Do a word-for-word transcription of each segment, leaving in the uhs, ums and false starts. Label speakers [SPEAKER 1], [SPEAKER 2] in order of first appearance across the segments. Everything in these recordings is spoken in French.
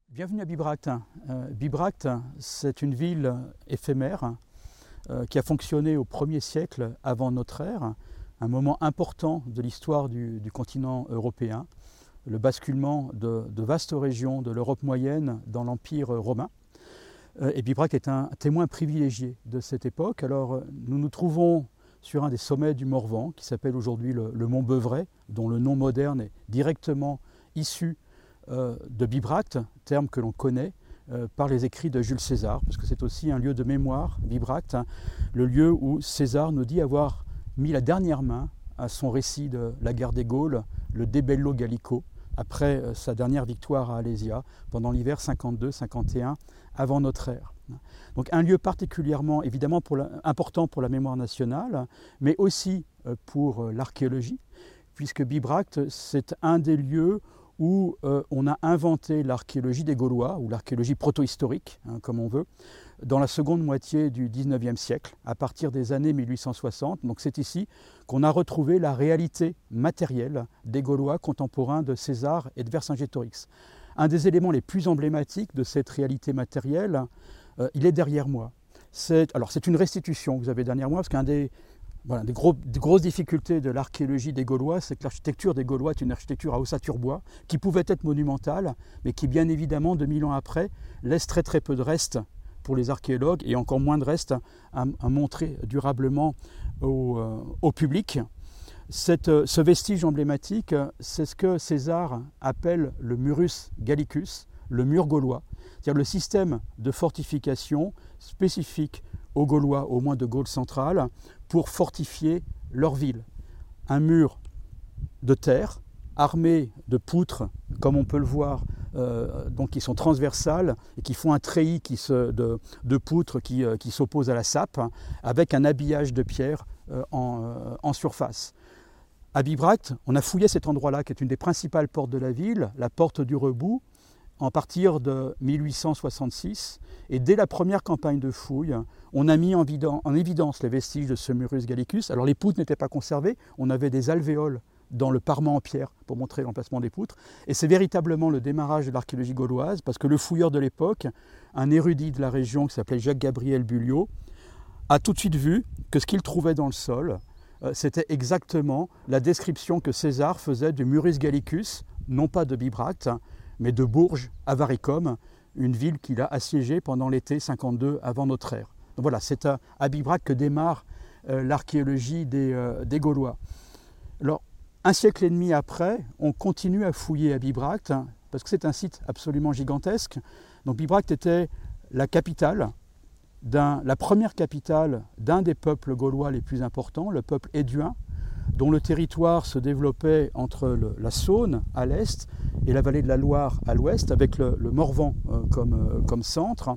[SPEAKER 1] Bienvenue à Bibracte. Euh, Bibracte, c'est une ville éphémère euh, qui a fonctionné au premier siècle avant notre ère, un moment important de l'histoire du, du continent européen, le basculement de, de vastes régions de l'Europe moyenne dans l'Empire romain. Euh, et Bibracte est un témoin privilégié de cette époque. Alors, nous nous trouvons sur un des sommets du Morvan, qui s'appelle aujourd'hui le, le Mont Beuvray, dont le nom moderne est directement issu euh, de Bibracte, terme que l'on connaît euh, par les écrits de Jules César, parce que c'est aussi un lieu de mémoire, Bibracte, hein, le lieu où César nous dit avoir mis la dernière main à son récit de la guerre des Gaules, le De Bello Gallico, après euh, sa dernière victoire à Alésia, pendant l'hiver cinquante-deux cinquante et un, avant notre ère. Donc un lieu particulièrement évidemment pour la, important pour la mémoire nationale, mais aussi euh, pour euh, l'archéologie, puisque Bibracte, c'est un des lieux où euh, on a inventé l'archéologie des Gaulois, ou l'archéologie proto-historique, hein, comme on veut, dans la seconde moitié du dix-neuvième siècle, à partir des années mille huit cent soixante. Donc c'est ici qu'on a retrouvé la réalité matérielle des Gaulois contemporains de César et de Vercingétorix. Un des éléments les plus emblématiques de cette réalité matérielle, euh, il est derrière moi. C'est, alors c'est une restitution que vous avez derrière moi, parce qu'un des... Voilà, des, gros, des grosses difficultés de l'archéologie des Gaulois, c'est que l'architecture des Gaulois est une architecture à ossature-bois qui pouvait être monumentale, mais qui bien évidemment, deux mille ans après, laisse très très peu de restes pour les archéologues et encore moins de restes à, à montrer durablement au, euh, au public. Cette, ce vestige emblématique, c'est ce que César appelle le Murus Gallicus, le mur gaulois, c'est-à-dire le système de fortification spécifique aux Gaulois, au moins de Gaule centrale, pour fortifier leur ville. Un mur de terre, armé de poutres, comme on peut le voir, euh, donc qui sont transversales et qui font un treillis qui se, de, de poutres qui, euh, qui s'oppose à la sape, avec un habillage de pierre euh, en, euh, en surface. À Bibracte, on a fouillé cet endroit-là, qui est une des principales portes de la ville, la porte du Rebou, en partir de mille huit cent soixante-six, et dès la première campagne de fouilles, on a mis en, en évidence les vestiges de ce Murus Gallicus. Alors les poutres n'étaient pas conservées, on avait des alvéoles dans le parement en pierre pour montrer l'emplacement des poutres, et c'est véritablement le démarrage de l'archéologie gauloise, parce que le fouilleur de l'époque, un érudit de la région qui s'appelait Jacques-Gabriel Bulliot, a tout de suite vu que ce qu'il trouvait dans le sol, euh, c'était exactement la description que César faisait du Murus Gallicus, non pas de Bibracte, mais de Bourges, Avaricum, une ville qu'il a assiégée pendant l'été cinquante-deux avant notre ère. Donc voilà, c'est à, à Bibracte que démarre euh, l'archéologie des, euh, des Gaulois. Alors, un siècle et demi après, on continue à fouiller à Bibracte, hein, parce que c'est un site absolument gigantesque. Donc Bibracte était la capitale, d'un, la première capitale d'un des peuples gaulois les plus importants, le peuple éduin, dont le territoire se développait entre le, la Saône à l'est et la vallée de la Loire à l'ouest, avec le, le Morvan euh, comme, euh, comme centre.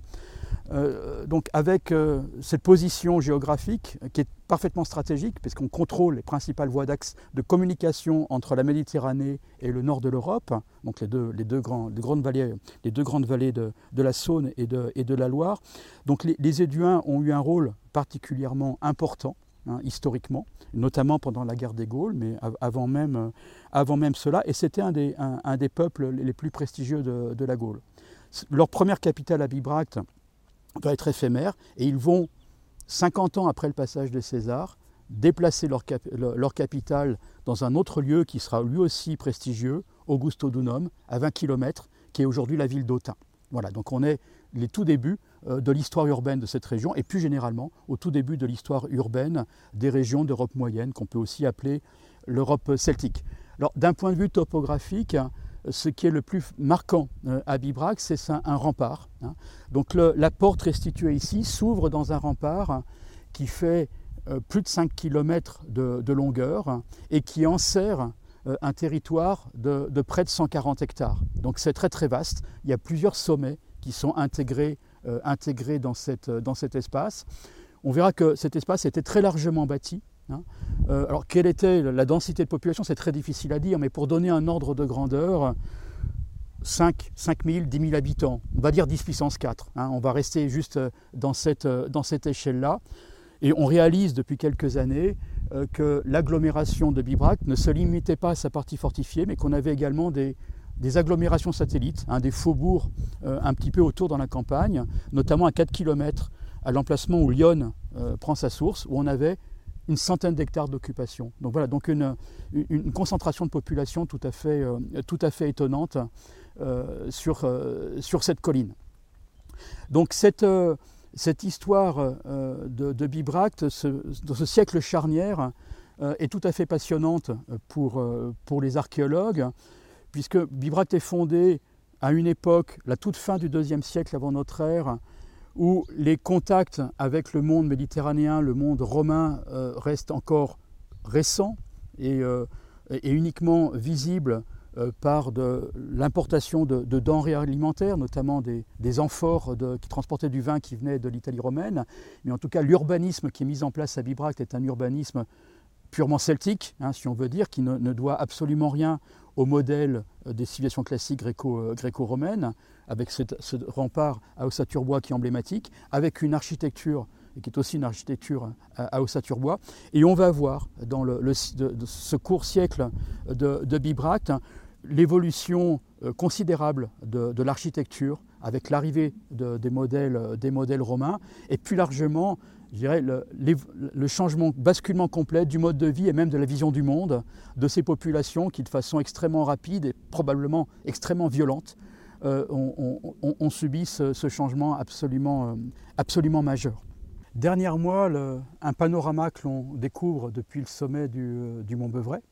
[SPEAKER 1] Euh, donc avec euh, cette position géographique qui est parfaitement stratégique, puisqu'on contrôle les principales voies d'axe de communication entre la Méditerranée et le nord de l'Europe, donc les deux, les deux, grands, les grandes vallées, les deux grandes vallées de, de la Saône et de, et de la Loire. Donc les, les Éduins ont eu un rôle particulièrement important, Hein, historiquement, notamment pendant la guerre des Gaules, mais avant même, euh, avant même cela, et c'était un des, un, un des peuples les plus prestigieux de, de la Gaule. Leur première capitale à Bibracte va être éphémère, et ils vont, cinquante ans après le passage de César, déplacer leur, cap, leur, leur capitale dans un autre lieu qui sera lui aussi prestigieux, Augustodunum, à vingt kilomètres, qui est aujourd'hui la ville d'Autun. Voilà, donc on est les tout débuts de l'histoire urbaine de cette région et plus généralement au tout début de l'histoire urbaine des régions d'Europe moyenne qu'on peut aussi appeler l'Europe celtique. Alors d'un point de vue topographique, ce qui est le plus marquant à Bibracte, c'est un, un rempart. Donc le, la porte restituée ici s'ouvre dans un rempart qui fait plus de cinq kilomètres de, de longueur et qui enserre un territoire de, de près de cent quarante hectares. Donc c'est très très vaste, il y a plusieurs sommets qui sont intégrés, euh, intégrés dans, cette, dans cet espace. On verra que cet espace était très largement bâti. Hein. Euh, alors, quelle était la densité de population? C'est très difficile à dire, mais pour donner un ordre de grandeur, cinq mille, dix mille habitants, on va dire dix puissance quatre. Hein. On va rester juste dans cette, dans cette échelle-là. Et on réalise depuis quelques années euh, que l'agglomération de Bibracte ne se limitait pas à sa partie fortifiée, mais qu'on avait également des, des agglomérations satellites, hein, des faubourgs euh, un petit peu autour dans la campagne, notamment à quatre kilomètres à l'emplacement où l'Yonne euh, prend sa source, où on avait une centaine d'hectares d'occupation. Donc voilà, donc une, une, une concentration de population tout à fait, euh, tout à fait étonnante euh, sur, euh, sur cette colline. Donc cette, euh, cette histoire euh, de, de Bibracte, ce, dans ce siècle charnière, euh, est tout à fait passionnante pour, euh, pour les archéologues, puisque Bibracte est fondé à une époque, la toute fin du deuxième siècle avant notre ère, où les contacts avec le monde méditerranéen, le monde romain, euh, restent encore récents et, euh, et uniquement visibles euh, par de l'importation de, de denrées alimentaires, notamment des, des amphores de, qui transportaient du vin qui venait de l'Italie romaine. Mais en tout cas, l'urbanisme qui est mis en place à Bibracte est un urbanisme purement celtique, hein, si on veut dire, qui ne, ne doit absolument rien au modèle des civilisations classiques gréco, gréco-romaines, avec ce, ce rempart à Ossaturbois qui est emblématique, avec une architecture qui est aussi une architecture à, à Ossaturbois. Et on va voir dans le, le, de, de ce court siècle de, de Bibracte l'évolution considérable de, de l'architecture, avec l'arrivée de, des, modèles, des modèles romains, et plus largement, je dirais, le, les, le changement, basculement complet du mode de vie et même de la vision du monde de ces populations qui, de façon extrêmement rapide et probablement extrêmement violente, euh, ont, ont, ont subi ce, ce changement absolument, euh, absolument majeur. Dernière mois, le, un panorama que l'on découvre depuis le sommet du, du mont Beuvray,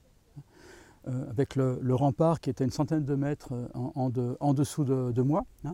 [SPEAKER 1] euh, avec le, le rempart qui était une centaine de mètres en, en, de, en dessous de, de moi. Hein.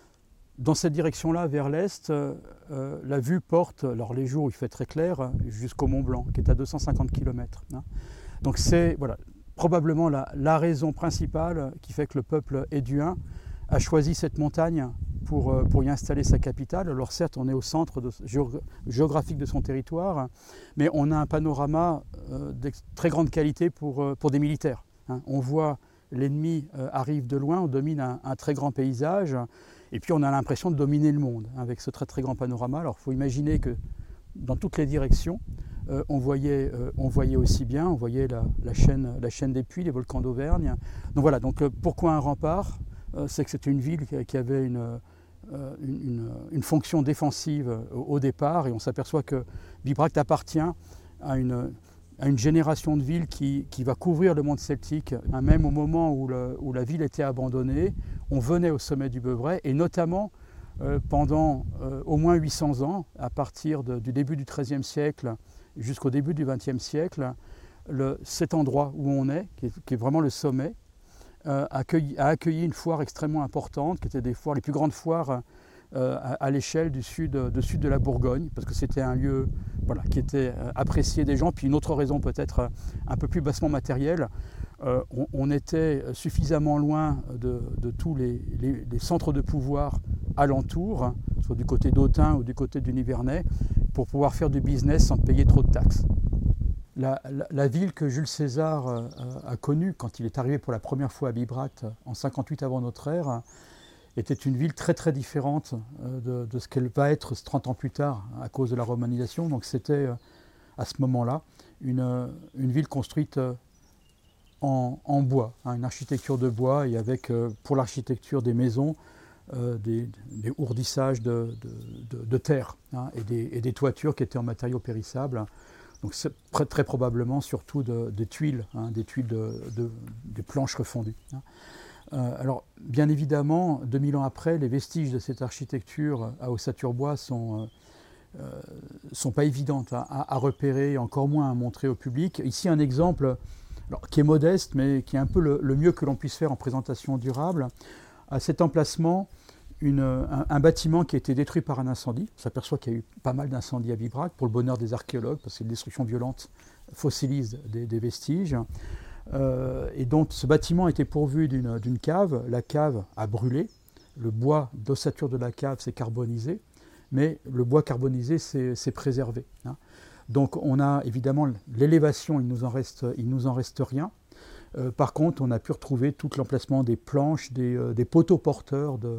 [SPEAKER 1] Dans cette direction-là, vers l'est, euh, la vue porte, alors les jours où il fait très clair, jusqu'au Mont Blanc, qui est à deux cent cinquante kilomètres. Hein. Donc c'est voilà, probablement la, la raison principale qui fait que le peuple éduin a choisi cette montagne pour, pour y installer sa capitale. Alors certes, on est au centre de, géog- géographique de son territoire, mais on a un panorama euh, de très grande qualité pour, pour des militaires. Hein. On voit l'ennemi euh, arrive de loin, on domine un, un très grand paysage. Et puis on a l'impression de dominer le monde avec ce très très grand panorama. Alors il faut imaginer que dans toutes les directions, euh, on, voyait, euh, on voyait aussi bien, on voyait la, la, chaîne, la chaîne des Puys, les volcans d'Auvergne. Donc voilà, donc, euh, pourquoi un rempart euh, C'est que c'était une ville qui, qui avait une, euh, une, une fonction défensive au, au départ, et on s'aperçoit que Bibracte appartient à une, à une génération de villes qui, qui va couvrir le monde celtique, hein, même au moment où, le, où la ville était abandonnée. On venait au sommet du Beuvray, et notamment euh, pendant euh, au moins huit cents ans, à partir de, du début du treizième siècle jusqu'au début du vingtième siècle, le, cet endroit où on est, qui est, qui est vraiment le sommet, euh, accueilli, a accueilli une foire extrêmement importante, qui était des foires, les plus grandes foires euh, à, à l'échelle du sud, de sud de la Bourgogne, parce que c'était un lieu voilà, qui était apprécié des gens. Puis une autre raison peut-être un peu plus bassement matérielle, Euh, on, on était suffisamment loin de, de tous les, les, les centres de pouvoir alentours, soit du côté d'Autun ou du côté du Nivernais, pour pouvoir faire du business sans payer trop de taxes. La, la, la ville que Jules César euh, a connue quand il est arrivé pour la première fois à Bibracte en cinquante-huit avant notre ère était une ville très très différente euh, de, de ce qu'elle va être trente ans plus tard à cause de la romanisation. Donc c'était euh, à ce moment-là une, une ville construite euh, En, en bois, hein, une architecture de bois, et avec euh, pour l'architecture des maisons euh, des, des ourdissages de, de, de, de terre, hein, et, des, et des toitures qui étaient en matériaux périssables. Donc c'est très, très probablement surtout de, de tuiles, hein, des tuiles de, de, des planches refondues. Hein. Euh, alors bien évidemment, deux mille ans après, les vestiges de cette architecture à Ossaturbois sont euh, sont pas évidentes à, à, à repérer, encore moins à montrer au public. Ici un exemple. Alors, qui est modeste, mais qui est un peu le, le mieux que l'on puisse faire en présentation durable. À cet emplacement, une, un, un bâtiment qui a été détruit par un incendie. On s'aperçoit qu'il y a eu pas mal d'incendies à Bibracte, pour le bonheur des archéologues, parce que les destructions violentes fossilisent des, des vestiges. Euh, et donc, ce bâtiment était pourvu d'une, d'une cave. La cave a brûlé. Le bois d'ossature de la cave s'est carbonisé, mais le bois carbonisé s'est, s'est préservé. Hein. Donc on a évidemment l'élévation, il nous en reste, il nous en reste rien. Euh, par contre, on a pu retrouver tout l'emplacement des planches, des, euh, des poteaux porteurs de,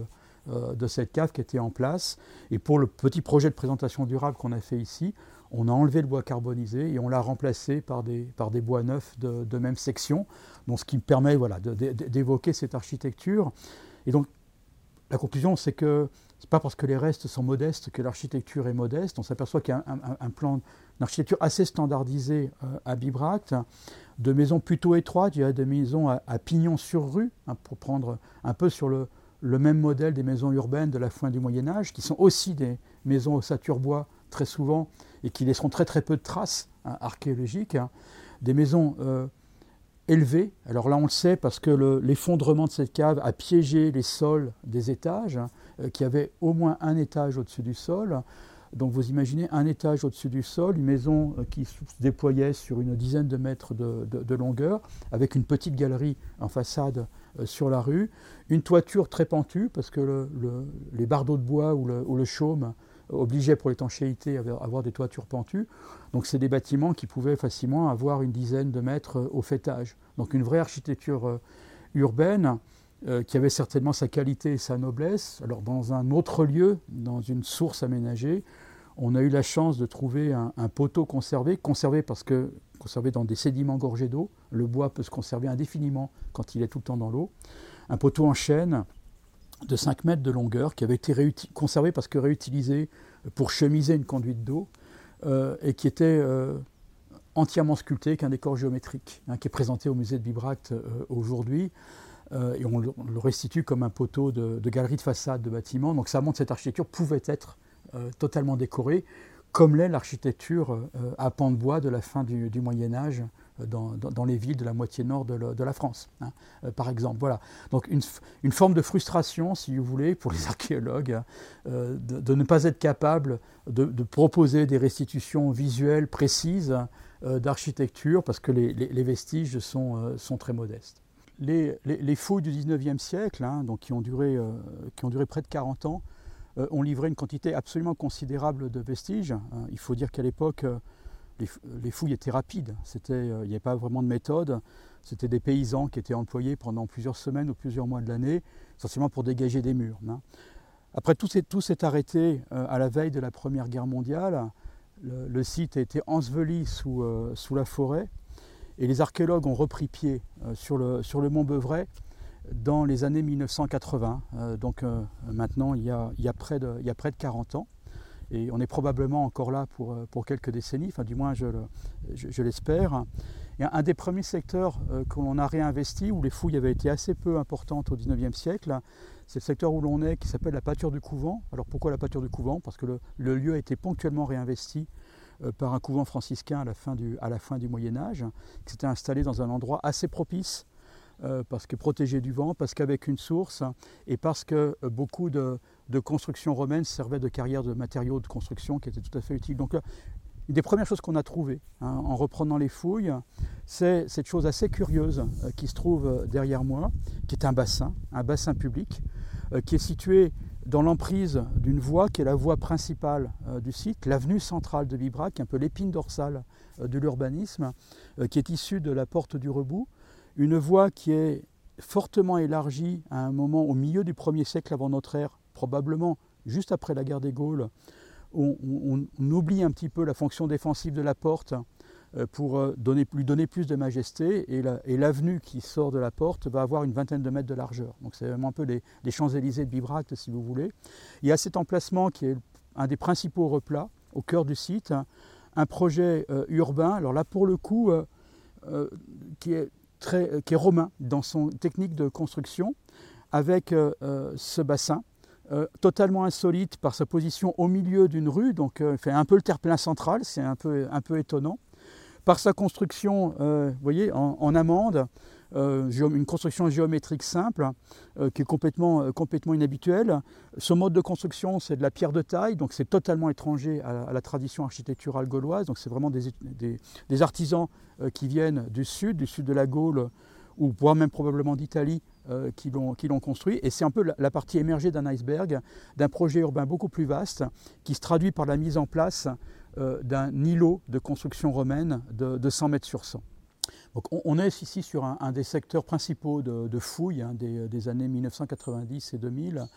[SPEAKER 1] euh, de cette cave qui était en place. Et pour le petit projet de présentation durable qu'on a fait ici, on a enlevé le bois carbonisé et on l'a remplacé par des, par des bois neufs de, de même section, donc ce qui me permet voilà, de, de, d'évoquer cette architecture. Et donc, la conclusion, c'est que ce n'est pas parce que les restes sont modestes que l'architecture est modeste. On s'aperçoit qu'il y a un, un, un plan d'architecture assez standardisé euh, à Bibracte, de maisons plutôt étroites, il y a des maisons à, à pignon sur rue, hein, pour prendre un peu sur le, le même modèle des maisons urbaines de la fin du Moyen-Âge, qui sont aussi des maisons ossature bois très souvent, et qui laisseront très très peu de traces, hein, archéologiques, hein. Des maisons euh, élevées. Alors là, on le sait parce que le, l'effondrement de cette cave a piégé les sols des étages, hein, euh, qui avaient au moins un étage au-dessus du sol. Donc vous imaginez un étage au-dessus du sol, une maison euh, qui se déployait sur une dizaine de mètres de, de, de longueur, avec une petite galerie en façade euh, sur la rue, une toiture très pentue, parce que le, le, les bardeaux de bois ou le, ou le chaume obligeaient pour l'étanchéité à avoir des toitures pentues. Donc c'est des bâtiments qui pouvaient facilement avoir une dizaine de mètres au faîtage. Donc une vraie architecture euh, urbaine, Euh, qui avait certainement sa qualité et sa noblesse. Alors dans un autre lieu, dans une source aménagée, on a eu la chance de trouver un, un poteau conservé, conservé parce que conservé dans des sédiments gorgés d'eau. Le bois peut se conserver indéfiniment quand il est tout le temps dans l'eau. Un poteau en chêne de cinq mètres de longueur qui avait été réuti- conservé parce que réutilisé pour chemiser une conduite d'eau, euh, et qui était euh, entièrement sculpté avec un décor géométrique, hein, qui est présenté au musée de Bibracte euh, aujourd'hui. Euh, et on le, on le restitue comme un poteau de, de galerie de façade de bâtiment. Donc ça montre que cette architecture pouvait être euh, totalement décorée, comme l'est l'architecture euh, à pans de bois de la fin du, du Moyen-Âge euh, dans, dans, dans les villes de la moitié nord de, le, de la France, hein, euh, par exemple. Voilà. Donc une, une forme de frustration, si vous voulez, pour les archéologues, euh, de, de ne pas être capable de, de proposer des restitutions visuelles précises euh, d'architecture, parce que les, les, les vestiges sont, euh, sont très modestes. Les, les, les fouilles du dix-neuvième siècle, hein, donc qui, ont duré, euh, qui ont duré près de quarante ans, euh, ont livré une quantité absolument considérable de vestiges. Hein. Il faut dire qu'à l'époque, euh, les, les fouilles étaient rapides. C'était, euh, il n'y avait pas vraiment de méthode. C'était des paysans qui étaient employés pendant plusieurs semaines ou plusieurs mois de l'année, essentiellement pour dégager des murs, hein. Après, tout s'est, tout s'est arrêté euh, à la veille de la Première Guerre mondiale. Le, le site a été enseveli sous, euh, sous la forêt. Et les archéologues ont repris pied euh, sur, le, sur le mont Beuvray dans les années mille neuf cent quatre-vingts. Euh, donc euh, maintenant, il y, a, il, y a près de, il y a près de quarante ans. Et on est probablement encore là pour, pour quelques décennies, enfin du moins je, le, je, je l'espère. Et un des premiers secteurs euh, qu'on a réinvesti, où les fouilles avaient été assez peu importantes au dix-neuvième siècle, c'est le secteur où l'on est, qui s'appelle la pâture du couvent. Alors pourquoi la pâture du couvent ? Parce que le, le lieu a été ponctuellement réinvesti par un couvent franciscain à la fin du, à la fin du Moyen-Âge, qui s'était installé dans un endroit assez propice, euh, parce que protégé du vent, parce qu'avec une source, et parce que euh, beaucoup de, de constructions romaines servaient de carrière de matériaux de construction qui étaient tout à fait utiles. Donc, euh, une des premières choses qu'on a trouvées, hein, en reprenant les fouilles, c'est cette chose assez curieuse euh, qui se trouve derrière moi, qui est un bassin, un bassin public, euh, qui est situé dans l'emprise d'une voie qui est la voie principale euh, du site, l'avenue centrale de Bibracte, un peu l'épine dorsale euh, de l'urbanisme, euh, qui est issue de la porte du Rebou, une voie qui est fortement élargie à un moment au milieu du premier siècle avant notre ère, probablement juste après la guerre des Gaules, où on, on, on oublie un petit peu la fonction défensive de la porte pour donner, lui donner plus de majesté, et, la, et l'avenue qui sort de la porte va avoir une vingtaine de mètres de largeur. Donc c'est vraiment un peu les, les Champs-Élysées de Bibracte, si vous voulez. Il y a cet emplacement qui est un des principaux replats au cœur du site, un, un projet euh, urbain, alors là pour le coup, euh, euh, qui, est très, qui est romain dans son technique de construction, avec euh, ce bassin, Euh, totalement insolite par sa position au milieu d'une rue, donc euh, fait un peu le terre-plein central, c'est un peu, un peu étonnant. Par sa construction, euh, vous voyez, en, en amande, euh, une construction géométrique simple, euh, qui est complètement, euh, complètement inhabituelle. Ce mode de construction, c'est de la pierre de taille, donc c'est totalement étranger à, à la tradition architecturale gauloise. Donc c'est vraiment des, des, des artisans euh, qui viennent du sud, du sud de la Gaule, ou voire même probablement d'Italie, euh, qui, l'ont, qui l'ont construit. Et c'est un peu la, la partie émergée d'un iceberg, d'un projet urbain beaucoup plus vaste, qui se traduit par la mise en place euh, d'un îlot de construction romaine de, de cent mètres sur cent. Donc on, on est ici sur un, un des secteurs principaux de, de fouilles, hein, des, des années mille neuf cent quatre-vingt-dix et deux mille,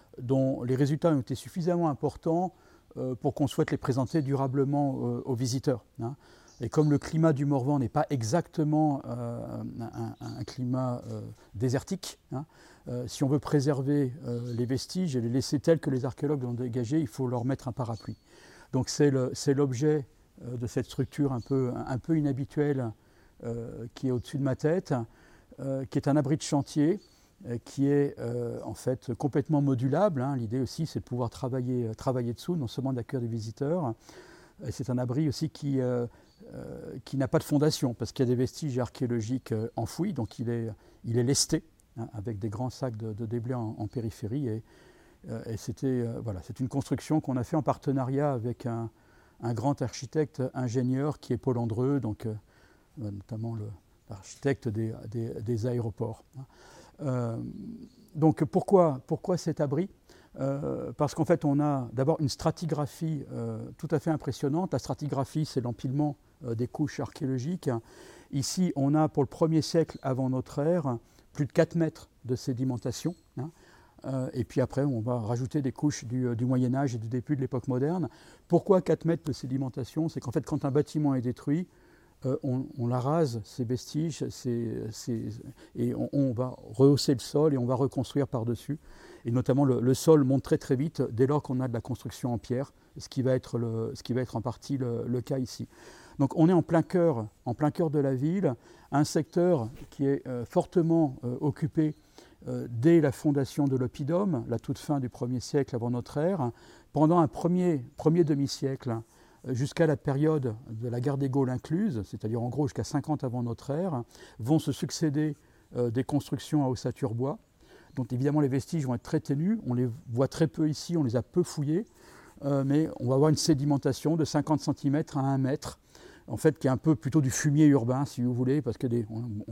[SPEAKER 1] dont les résultats ont été suffisamment importants euh, pour qu'on souhaite les présenter durablement euh, aux visiteurs. Hein. Et comme le climat du Morvan n'est pas exactement euh, un, un climat euh, désertique, hein, euh, si on veut préserver euh, les vestiges et les laisser tels que les archéologues l'ont dégagés, il faut leur mettre un parapluie. Donc c'est, le, c'est l'objet euh, de cette structure un peu, un, un peu inhabituelle euh, qui est au-dessus de ma tête, euh, qui est un abri de chantier, euh, qui est euh, en fait complètement modulable. Hein. L'idée aussi, c'est de pouvoir travailler, euh, travailler dessous, non seulement d'accueillir des visiteurs. Et c'est un abri aussi qui... Euh, Euh, qui n'a pas de fondation, parce qu'il y a des vestiges archéologiques euh, enfouis, donc il est, il est lesté, hein, avec des grands sacs de, de déblais en, en périphérie. Et, euh, et c'était, euh, voilà, c'est une construction qu'on a fait en partenariat avec un, un grand architecte ingénieur qui est Paul Andreu, donc, euh, notamment le, l'architecte des, des, des aéroports. Hein. Euh, donc pourquoi, pourquoi cet abri ? Euh, parce qu'en fait, on a d'abord une stratigraphie euh, tout à fait impressionnante. La stratigraphie, c'est l'empilement euh, des couches archéologiques. Ici, on a, pour le premier siècle avant notre ère, plus de quatre mètres de sédimentation. Hein. Euh, et puis après, on va rajouter des couches du, du Moyen-Âge et du début de l'époque moderne. Pourquoi quatre mètres de sédimentation ? C'est qu'en fait, quand un bâtiment est détruit, Euh, on, on la rase, ces vestiges, ces, ces, et on, on va rehausser le sol et on va reconstruire par-dessus. Et notamment, le, le sol monte très très vite dès lors qu'on a de la construction en pierre, ce qui va être, le, ce qui va être en partie le, le cas ici. Donc on est en plein cœur, en plein cœur de la ville, un secteur qui est euh, fortement euh, occupé euh, dès la fondation de l'oppidum, la toute fin du premier siècle avant notre ère, pendant un premier, premier demi-siècle, jusqu'à la période de la guerre des Gaules incluse, c'est-à-dire en gros jusqu'à cinquante avant notre ère, vont se succéder euh, des constructions à ossature bois. Donc évidemment les vestiges vont être très ténus, on les voit très peu ici, on les a peu fouillés, euh, mais on va avoir une sédimentation de cinquante centimètres à un mètre, en fait qui est un peu plutôt du fumier urbain si vous voulez, parce qu'il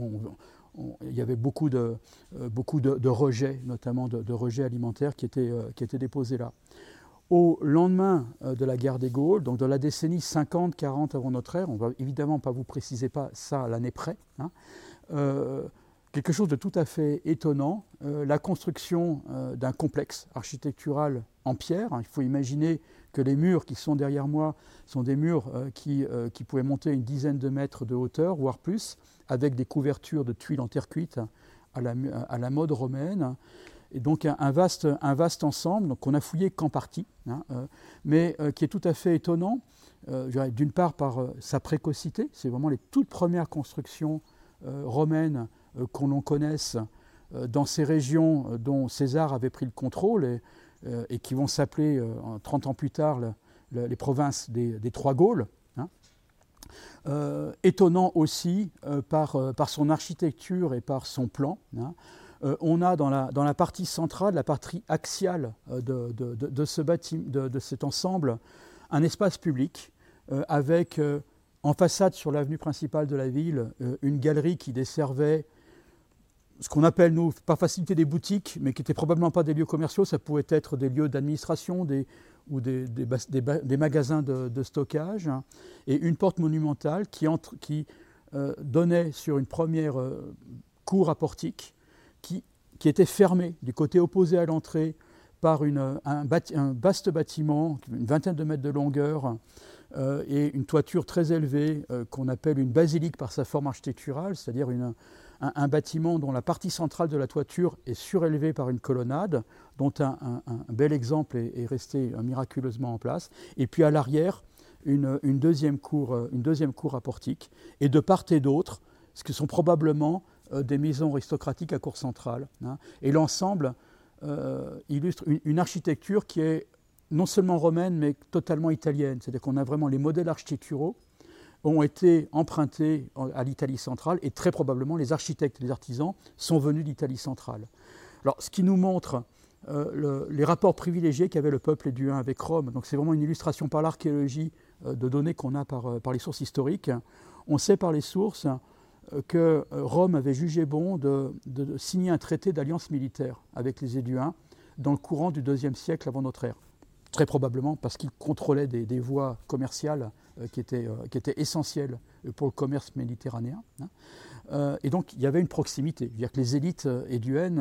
[SPEAKER 1] y avait beaucoup de, euh, beaucoup de, de rejets, notamment de, de rejets alimentaires qui étaient, euh, qui étaient déposés là. Au lendemain de la guerre des Gaules, donc dans la décennie cinquante quarante avant notre ère, on ne va évidemment pas vous préciser pas ça à l'année près, hein, euh, quelque chose de tout à fait étonnant, euh, la construction euh, d'un complexe architectural en pierre. Hein. Il faut imaginer que les murs qui sont derrière moi sont des murs euh, qui, euh, qui pouvaient monter une dizaine de mètres de hauteur, voire plus, avec des couvertures de tuiles en terre cuite à la, à la mode romaine. Et donc un, un, vaste, un vaste ensemble donc qu'on a fouillé qu'en partie, hein, euh, mais euh, qui est tout à fait étonnant, euh, d'une part par euh, sa précocité, c'est vraiment les toutes premières constructions euh, romaines euh, qu'on en connaisse euh, dans ces régions euh, dont César avait pris le contrôle et, euh, et qui vont s'appeler euh, trente ans plus tard le, le, les provinces des, des Trois Gaules. Hein. Euh, étonnant aussi euh, par, euh, par son architecture et par son plan. Hein. Euh, on a dans la, dans la partie centrale, la partie axiale euh, de, de, de, de, ce bâtiment, de, de cet ensemble, un espace public euh, avec euh, en façade sur l'avenue principale de la ville euh, une galerie qui desservait ce qu'on appelle, nous, par facilité des boutiques, mais qui n'étaient probablement pas des lieux commerciaux, ça pouvait être des lieux d'administration des, ou des, des, des, des magasins de, de stockage, hein, et une porte monumentale qui, entre, qui euh, donnait sur une première euh, cour à portique, Qui, qui était fermé du côté opposé à l'entrée par une, un, bâti, un vaste bâtiment, une vingtaine de mètres de longueur, euh, et une toiture très élevée euh, qu'on appelle une basilique par sa forme architecturale, c'est-à-dire une, un, un bâtiment dont la partie centrale de la toiture est surélevée par une colonnade, dont un, un, un bel exemple est, est resté miraculeusement en place, et puis à l'arrière, une, une, deuxième cour, une deuxième cour à portique, et de part et d'autre, ce qui sont probablement des maisons aristocratiques à cour centrale. Hein. Et l'ensemble euh, illustre une, une architecture qui est non seulement romaine, mais totalement italienne. C'est-à-dire qu'on a vraiment les modèles architecturaux ont été empruntés à l'Italie centrale et très probablement les architectes et les artisans sont venus d'Italie centrale. Alors, ce qui nous montre euh, le, les rapports privilégiés qu'avait le peuple éduin avec Rome. Donc c'est vraiment une illustration par l'archéologie euh, de données qu'on a par, euh, par les sources historiques. On sait par les sources que Rome avait jugé bon de, de, de signer un traité d'alliance militaire avec les Éduins dans le courant du deuxième siècle avant notre ère. Très probablement parce qu'ils contrôlaient des, des voies commerciales euh, qui, étaient, euh, qui étaient essentielles pour le commerce méditerranéen. Hein. Euh, et donc il y avait une proximité. C'est-à-dire que les élites éduennes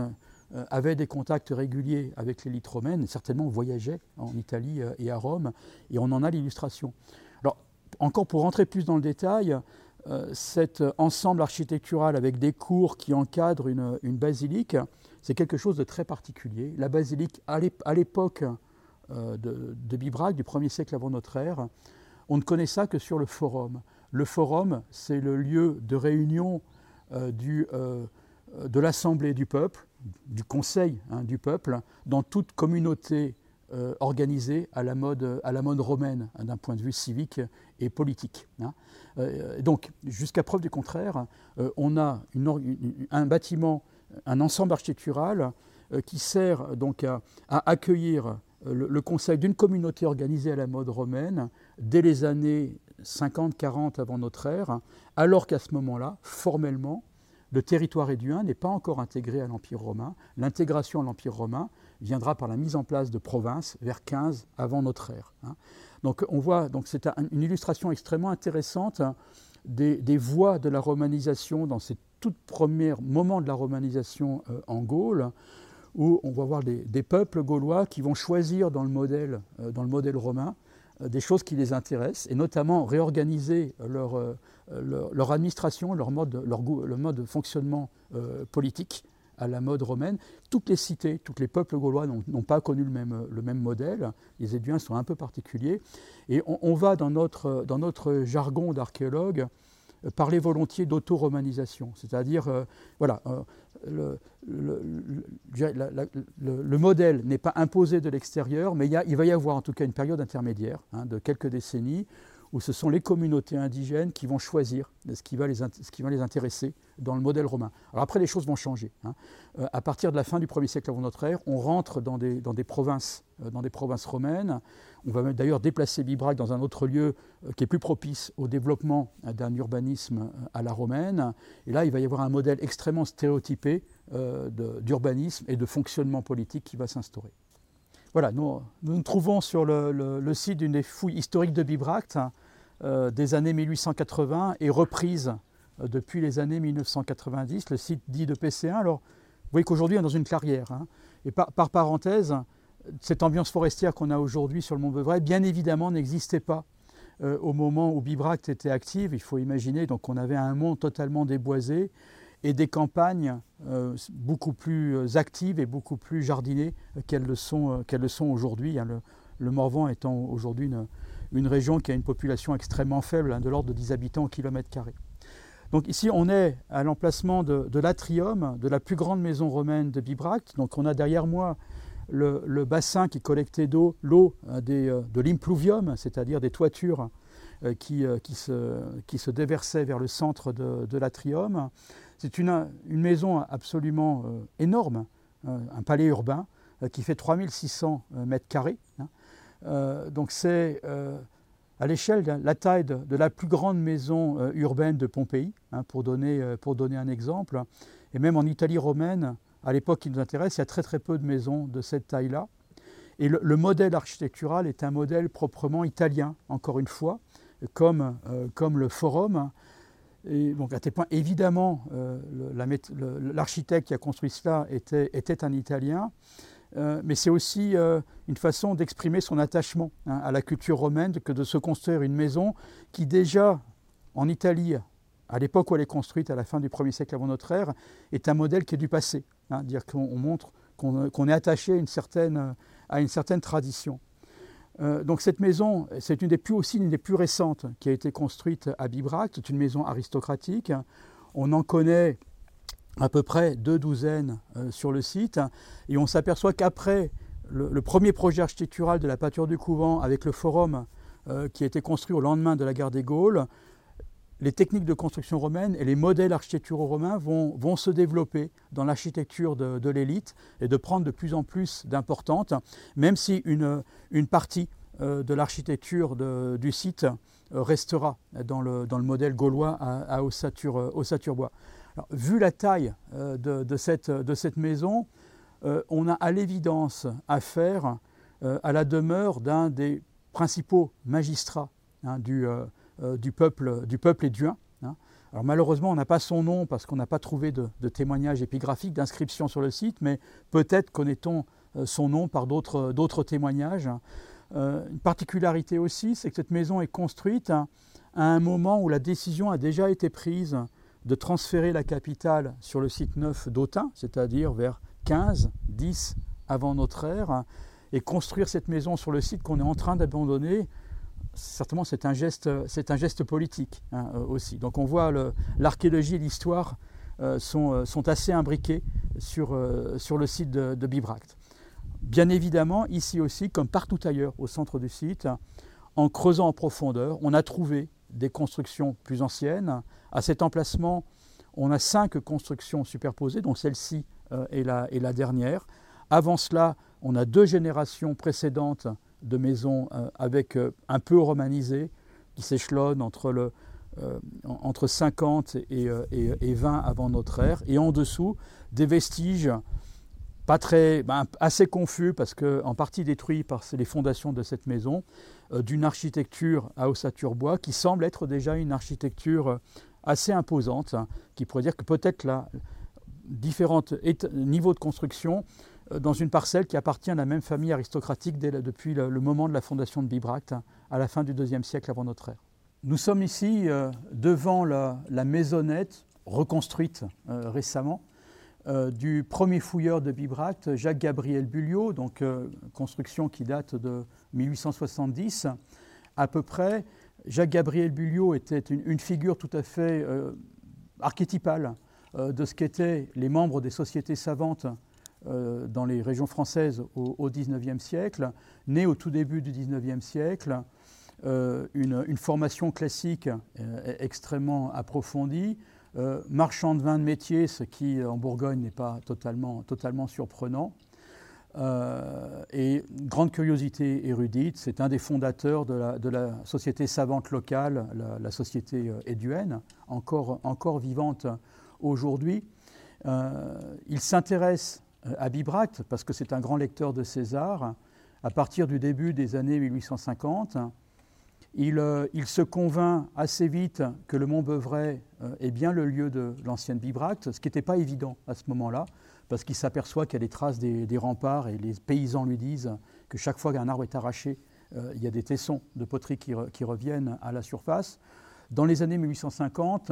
[SPEAKER 1] euh, avait des contacts réguliers avec l'élite romaine, et certainement voyageait en Italie euh, et à Rome, et on en a l'illustration. Alors, encore pour rentrer plus dans le détail, euh, cet ensemble architectural avec des cours qui encadrent une, une basilique, c'est quelque chose de très particulier. La basilique, à l'époque euh, de, de Bibracte, du premier siècle avant notre ère, on ne connaît ça que sur le forum. Le forum, c'est le lieu de réunion euh, du, euh, de l'Assemblée du peuple, du Conseil hein, du peuple, dans toute communauté euh, organisée à la mode, à la mode romaine, hein, d'un point de vue civique et politique. Hein. Euh, donc, jusqu'à preuve du contraire, euh, on a une, une, un bâtiment, un ensemble architectural euh, qui sert donc à, à accueillir le, le conseil d'une communauté organisée à la mode romaine dès les années cinquante quarante avant notre ère, alors qu'à ce moment-là, formellement, le territoire éduin n'est pas encore intégré à l'Empire romain. L'intégration à l'Empire romain viendra par la mise en place de provinces vers quinze avant notre ère. Hein. Donc on voit, donc c'est une illustration extrêmement intéressante des, des voies de la romanisation dans ces tout premiers moments de la romanisation euh, en Gaule, où on va voir des, des peuples gaulois qui vont choisir dans le modèle, euh, dans le modèle romain euh, des choses qui les intéressent, et notamment réorganiser leur, euh, leur, leur administration, leur mode, leur, le mode de fonctionnement euh, politique à la mode romaine. Toutes les cités, tous les peuples gaulois n'ont pas connu le même, le même modèle. Les Éduins sont un peu particuliers. Et on, on va, dans notre, dans notre jargon d'archéologue, parler volontiers d'auto-romanisation, c'est-à-dire, euh, voilà, euh, le, le, le, la, la, le, le modèle n'est pas imposé de l'extérieur, mais il, y a, il va y avoir en tout cas une période intermédiaire hein, de quelques décennies où ce sont les communautés indigènes qui vont choisir ce qui va les, ce qui va les intéresser dans le modèle romain. Alors après, les choses vont changer. Hein. Euh, à partir de la fin du premier siècle avant notre ère, on rentre dans des, dans des provinces, euh, dans des provinces romaines. On va d'ailleurs déplacer Bibracte dans un autre lieu euh, qui est plus propice au développement euh, d'un urbanisme euh, à la romaine. Et là, il va y avoir un modèle extrêmement stéréotypé euh, d'urbanisme et de fonctionnement politique qui va s'instaurer. Voilà, nous, nous nous trouvons sur le, le, le site d'une des fouilles historiques de Bibracte euh, des années mille huit cent quatre-vingts et reprise euh, depuis les années mille neuf cent quatre-vingt-dix, le site dit de P C un. Alors, vous voyez qu'aujourd'hui, on est dans une clairière. Hein, et par, par parenthèse, cette ambiance forestière qu'on a aujourd'hui sur le Mont Beuvray, bien évidemment, n'existait pas euh, au moment où Bibracte était active. Il faut imaginer, donc, on avait un mont totalement déboisé et des campagnes euh, beaucoup plus actives et beaucoup plus jardinées qu'elles le sont, euh, qu'elles le sont aujourd'hui. Hein, le, le Morvan étant aujourd'hui une, une région qui a une population extrêmement faible, hein, de l'ordre de dix habitants au kilomètre carré. Donc ici, on est à l'emplacement de, de l'atrium, de la plus grande maison romaine de Bibracte. Donc on a derrière moi le, le bassin qui collectait d'eau, l'eau euh, de l'impluvium, c'est-à-dire des toitures euh, qui, euh, qui, se, qui se déversaient vers le centre de, de l'atrium. C'est une, une maison absolument euh, énorme, euh, un palais urbain euh, qui fait trois mille six cents mètres carrés. Hein. Euh, donc c'est euh, à l'échelle de la taille de, de la plus grande maison euh, urbaine de Pompéi, hein, pour, donner, euh, pour donner un exemple. Et même en Italie romaine, à l'époque qui nous intéresse, il y a très très peu de maisons de cette taille-là. Et le, le modèle architectural est un modèle proprement italien, encore une fois, comme, euh, comme le forum. Et donc à tel point, évidemment, euh, l'architecte qui a construit cela était, était un Italien, euh, mais c'est aussi euh, une façon d'exprimer son attachement hein, à la culture romaine que de se construire une maison qui déjà, en Italie, à l'époque où elle est construite, à la fin du premier siècle avant notre ère, est un modèle qui est du passé, hein, dire qu'on montre qu'on qu'on est attaché à une certaine, à une certaine tradition. Euh, donc cette maison, c'est une des plus aussi une des plus récentes qui a été construite à Bibracte. C'est une maison aristocratique. On en connaît à peu près deux douzaines euh, sur le site, et on s'aperçoit qu'après le, le premier projet architectural de la pâture du couvent avec le forum euh, qui a été construit au lendemain de la guerre des Gaules, les techniques de construction romaine et les modèles architecturaux romains vont, vont se développer dans l'architecture de, de l'élite et de prendre de plus en plus d'importante, même si une, une partie euh, de l'architecture du site euh, restera dans le, dans le modèle gaulois à, à ossature, ossature-bois. Alors, vu la taille euh, de, de, cette, de cette maison, euh, on a à l'évidence affaire euh, à la demeure d'un des principaux magistrats hein, du euh, Euh, du, peuple, du peuple éduin, hein, Alors malheureusement, on n'a pas son nom parce qu'on n'a pas trouvé de, de témoignages épigraphiques, d'inscriptions sur le site, mais peut-être connaît-on son nom par d'autres, d'autres témoignages. Euh, une particularité aussi, c'est que cette maison est construite à, à un moment où la décision a déjà été prise de transférer la capitale sur le site neuf d'Autun, c'est-à-dire vers quinze, dix avant notre ère, et construire cette maison sur le site qu'on est en train d'abandonner. Certainement, c'est un geste, c'est un geste politique hein, euh, aussi. Donc on voit le, l'archéologie et l'histoire euh, sont, euh, sont assez imbriqués sur, euh, sur le site de, de Bibracte. Bien évidemment, ici aussi, comme partout ailleurs au centre du site, en creusant en profondeur, on a trouvé des constructions plus anciennes. À cet emplacement, on a cinq constructions superposées, dont celle-ci euh, est, la, est la dernière. Avant cela, on a deux générations précédentes de maisons euh, avec euh, un peu romanisées, qui s'échelonnent entre, le, euh, entre cinquante et, euh, et, et vingt avant notre ère. Et en dessous, des vestiges pas très, ben, assez confus, parce qu'en partie détruits par les fondations de cette maison, euh, d'une architecture à ossature bois, qui semble être déjà une architecture assez imposante, hein, qui pourrait dire que peut-être là, différents niveaux de construction dans une parcelle qui appartient à la même famille aristocratique dès, depuis le, le moment de la fondation de Bibracte, à la fin du deuxième siècle avant notre ère. Nous sommes ici euh, devant la, la maisonnette reconstruite euh, récemment euh, du premier fouilleur de Bibracte, Jacques-Gabriel Bulliot, donc euh, construction qui date de mille huit cent soixante-dix à peu près. Jacques-Gabriel Bulliot était une, une figure tout à fait euh, archétypale euh, de ce qu'étaient les membres des sociétés savantes dans les régions françaises au, au dix-neuvième siècle, né au tout début du dix-neuvième siècle, euh, une, une formation classique euh, extrêmement approfondie, euh, marchand de vin de métier, ce qui en Bourgogne n'est pas totalement, totalement surprenant, euh, et grande curiosité érudite. C'est un des fondateurs de la, de la société savante locale, la, la société éduenne, encore, encore vivante aujourd'hui. Euh, il s'intéresse à Bibracte, parce que c'est un grand lecteur de César. À partir du début des années mille huit cent cinquante, il, euh, il se convainc assez vite que le Mont Beuvray euh, est bien le lieu de l'ancienne Bibracte, ce qui n'était pas évident à ce moment-là, parce qu'il s'aperçoit qu'il y a des traces des, des remparts, et les paysans lui disent que chaque fois qu'un arbre est arraché, euh, il y a des tessons de poterie qui, re, qui reviennent à la surface. Dans les années mille huit cent cinquante,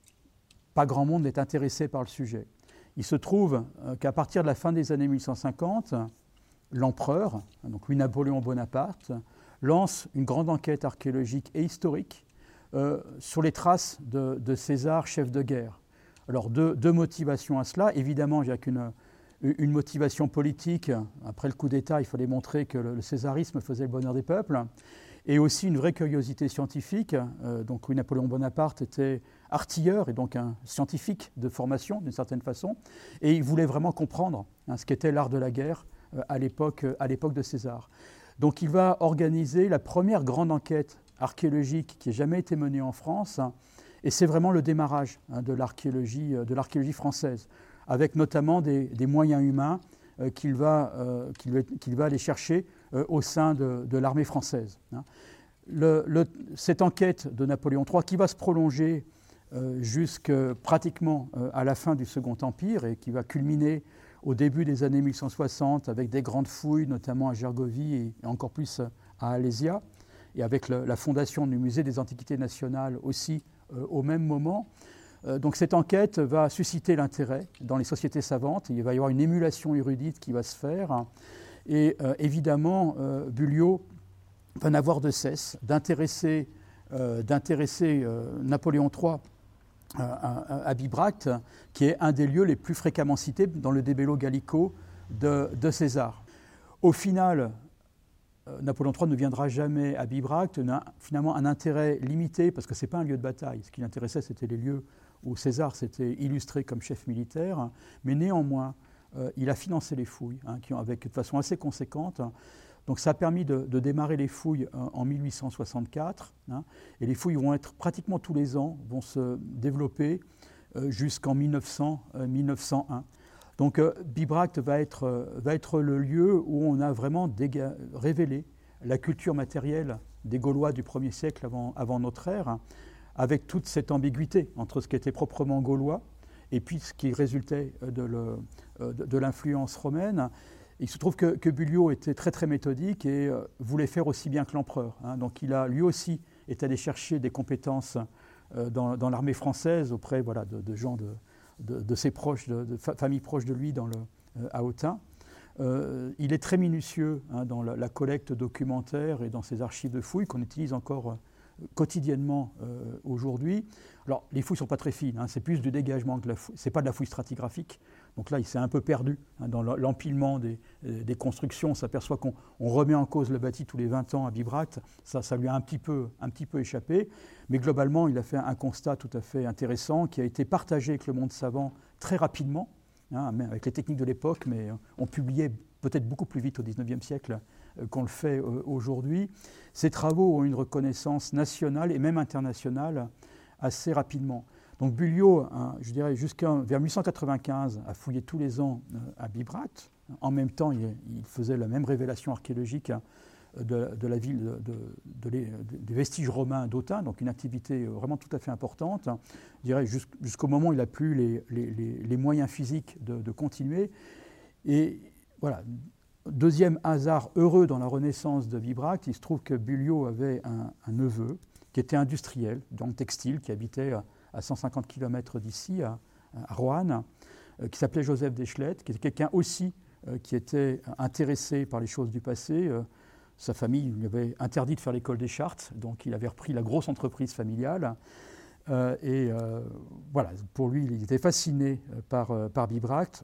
[SPEAKER 1] pas grand monde n'est intéressé par le sujet. Il se trouve qu'à partir de la fin des années mille huit cent cinquante, l'empereur, donc Louis-Napoléon Bonaparte, lance une grande enquête archéologique et historique euh, sur les traces de, de César, chef de guerre. Alors, deux, deux motivations à cela. Évidemment, il n'y a qu'une une motivation politique. Après le coup d'État, il fallait montrer que le, le césarisme faisait le bonheur des peuples. Et aussi une vraie curiosité scientifique. Euh, donc Louis-Napoléon Bonaparte était artilleur et donc un scientifique de formation d'une certaine façon. Et il voulait vraiment comprendre hein, ce qu'était l'art de la guerre euh, à l'époque, euh, à l'époque de César. Donc il va organiser la première grande enquête archéologique qui ait jamais été menée en France. Hein, et c'est vraiment le démarrage hein, de l'archéologie, euh, de l'archéologie française, avec notamment des, des moyens humains euh, qu'il va, euh, qu'il va, qu'il va aller chercher euh, au sein de, de l'armée française. Hein. Le, le, cette enquête de Napoléon trois, qui va se prolonger euh, jusqu'à pratiquement euh, à la fin du Second Empire et qui va culminer au début des années mille cent soixante avec des grandes fouilles, notamment à Gergovie et, et encore plus à Alésia, et avec le, la fondation du Musée des Antiquités nationales aussi euh, au même moment. Euh, donc cette enquête va susciter l'intérêt dans les sociétés savantes. Il va y avoir une émulation érudite qui va se faire. Et euh, évidemment, euh, Bulliot va n'avoir de cesse d'intéresser, euh, d'intéresser euh, Napoléon trois euh, à, à Bibracte, qui est un des lieux les plus fréquemment cités dans le De Bello Gallico de, de César. Au final, euh, Napoléon trois ne viendra jamais à Bibracte, a finalement un intérêt limité, parce que ce n'est pas un lieu de bataille. Ce qui l'intéressait, c'était les lieux où César s'était illustré comme chef militaire, mais néanmoins, euh, il a financé les fouilles, hein, qui ont, avec, de façon assez conséquente. Donc ça a permis de, de démarrer les fouilles euh, en mille huit cent soixante-quatre, hein, et les fouilles vont être pratiquement tous les ans, vont se développer euh, jusqu'en mille neuf cents, euh, mille neuf cent un. Donc euh, Bibracte va être, euh, va être le lieu où on a vraiment déga- révélé la culture matérielle des Gaulois du premier siècle avant, avant notre ère, avec toute cette ambiguïté entre ce qui était proprement gaulois et puis ce qui résultait de, le, de, de l'influence romaine. Il se trouve que, que Buliot était très très méthodique et euh, voulait faire aussi bien que l'empereur. Hein. Donc il a lui aussi est allé chercher des compétences euh, dans, dans l'armée française auprès voilà, de, de gens de, de, de ses proches, de, de fa- familles proches de lui dans le, euh, à Autun. Euh, il est très minutieux hein, dans la, la collecte documentaire et dans ses archives de fouilles qu'on utilise encore euh, quotidiennement euh, aujourd'hui. Alors les fouilles ne sont pas très fines, hein, c'est plus du dégagement que la fouille, c'est pas de la fouille stratigraphique. Donc là, il s'est un peu perdu hein, dans l'empilement des, des constructions. On s'aperçoit qu'on on remet en cause le bâti tous les vingt ans à Bibracte. Ça, ça lui a un petit, peu, un petit peu échappé. Mais globalement, il a fait un constat tout à fait intéressant qui a été partagé avec le monde savant très rapidement, hein, avec les techniques de l'époque, mais on publiait peut-être beaucoup plus vite au dix-neuvième siècle euh, qu'on le fait euh, aujourd'hui. Ces travaux ont une reconnaissance nationale et même internationale assez rapidement. Donc Buliot, hein, je dirais jusqu'à vers mille huit cent quatre-vingt-quinze, a fouillé tous les ans euh, à Bibracte. En même temps, il, il faisait la même révélation archéologique hein, de, de la ville, de, de, de, de, des vestiges romains d'Autun, donc une activité vraiment tout à fait importante. Je dirais jusqu'au moment où il n'a plus les, les, les, les moyens physiques de, de continuer. Et voilà, deuxième hasard heureux dans la renaissance de Bibracte, il se trouve que Buliot avait un, un neveu qui était industriel, dans le textile, qui habitait à cent cinquante kilomètres d'ici, à, à Roanne, euh, qui s'appelait Joseph Deschlette, qui était quelqu'un aussi euh, qui était intéressé par les choses du passé. Euh, sa famille lui avait interdit de faire l'école des Chartes, donc il avait repris la grosse entreprise familiale. Euh, et euh, voilà, pour lui, il était fasciné par, euh, par Bibracte.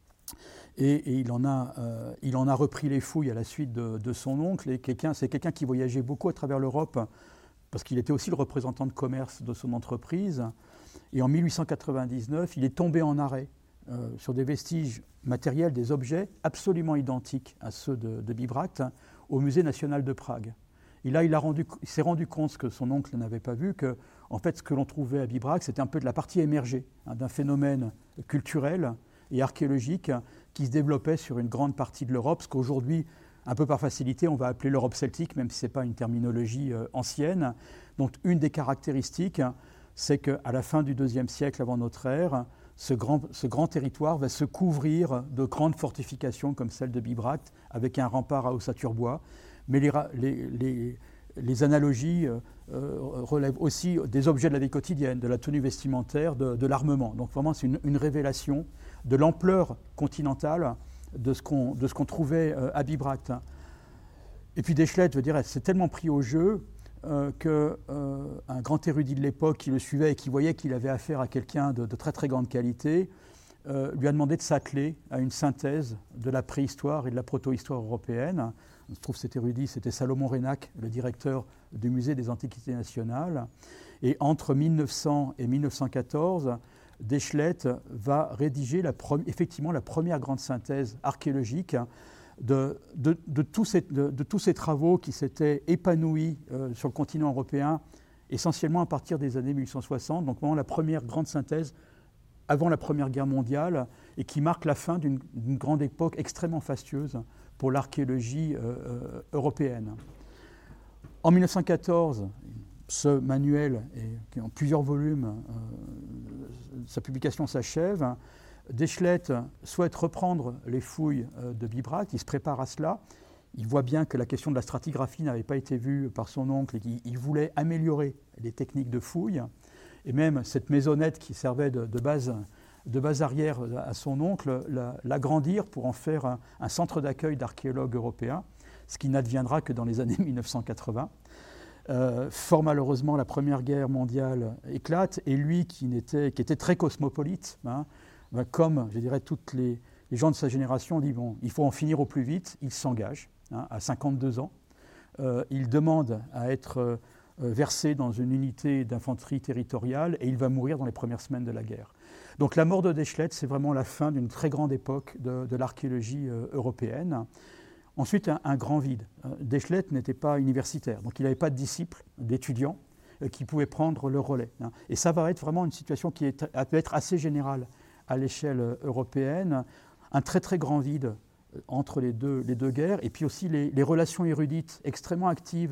[SPEAKER 1] Et, et il, en a, euh, il en a repris les fouilles à la suite de, de son oncle. Et quelqu'un, c'est quelqu'un qui voyageait beaucoup à travers l'Europe, parce qu'il était aussi le représentant de commerce de son entreprise. Et en mille huit cent quatre-vingt-dix-neuf, il est tombé en arrêt euh, sur des vestiges matériels, des objets absolument identiques à ceux de, de Bibracte, au Musée national de Prague. Et là, il, a rendu, il s'est rendu compte, ce que son oncle n'avait pas vu, que en fait, ce que l'on trouvait à Bibracte, c'était un peu de la partie émergée hein, d'un phénomène culturel et archéologique qui se développait sur une grande partie de l'Europe, ce qu'aujourd'hui, un peu par facilité, on va appeler l'Europe celtique, même si ce n'est pas une terminologie euh, ancienne. Donc une des caractéristiques, c'est qu'à la fin du deuxième siècle avant notre ère, ce grand, ce grand territoire va se couvrir de grandes fortifications comme celle de Bibracte, avec un rempart à ossature-bois. Mais les, les, les, les analogies euh, relèvent aussi des objets de la vie quotidienne, de la tenue vestimentaire, de, de l'armement. Donc vraiment, c'est une, une révélation de l'ampleur continentale de ce qu'on, de ce qu'on trouvait euh, à Bibracte. Et puis Deschlette, je veux dire, elle s'est tellement pris au jeu euh, qu'un euh, grand érudit de l'époque qui le suivait et qui voyait qu'il avait affaire à quelqu'un de, de très très grande qualité, euh, lui a demandé de s'atteler à une synthèse de la préhistoire et de la protohistoire européenne. On se trouve cet érudit, c'était Salomon Reynac, le directeur du Musée des Antiquités nationales. Et entre mille neuf cents et mille neuf cent quatorze, Deschlette va rédiger la pre- effectivement la première grande synthèse archéologique de, de, de, tous, ces, de, de tous ces travaux qui s'étaient épanouis euh, sur le continent européen, essentiellement à partir des années mille huit cent soixante, donc vraiment la première grande synthèse avant la Première Guerre mondiale, et qui marque la fin d'une, d'une grande époque extrêmement fastueuse pour l'archéologie euh, euh, européenne. En mille neuf cent quatorze, ce manuel, est, qui est en plusieurs volumes, euh, sa publication s'achève. Deschlette souhaite reprendre les fouilles euh, de Bibracte, il se prépare à cela. Il voit bien que la question de la stratigraphie n'avait pas été vue par son oncle et qu'il voulait améliorer les techniques de fouilles. Et même cette maisonnette qui servait de, de, base, de base arrière à son oncle, la, l'agrandir pour en faire un, un centre d'accueil d'archéologues européens, ce qui n'adviendra que dans les années mille neuf cent quatre-vingts. Euh, fort malheureusement, la Première Guerre mondiale éclate, et lui, qui, n'était, qui était très cosmopolite, hein, ben comme, je dirais, tous les, les gens de sa génération, dit bon, il faut en finir au plus vite, il s'engage, hein, à cinquante-deux ans. Euh, il demande à être euh, versé dans une unité d'infanterie territoriale, et il va mourir dans les premières semaines de la guerre. Donc la mort de Deschlette, c'est vraiment la fin d'une très grande époque de, de l'archéologie euh, européenne. Ensuite, un, un grand vide. Deschlette n'était pas universitaire, donc il n'avait pas de disciples, d'étudiants euh, qui pouvaient prendre le relais. Hein. Et ça va être vraiment une situation qui est, peut être assez générale à l'échelle européenne. Un très très grand vide entre les deux, les deux guerres, et puis aussi les, les relations érudites extrêmement actives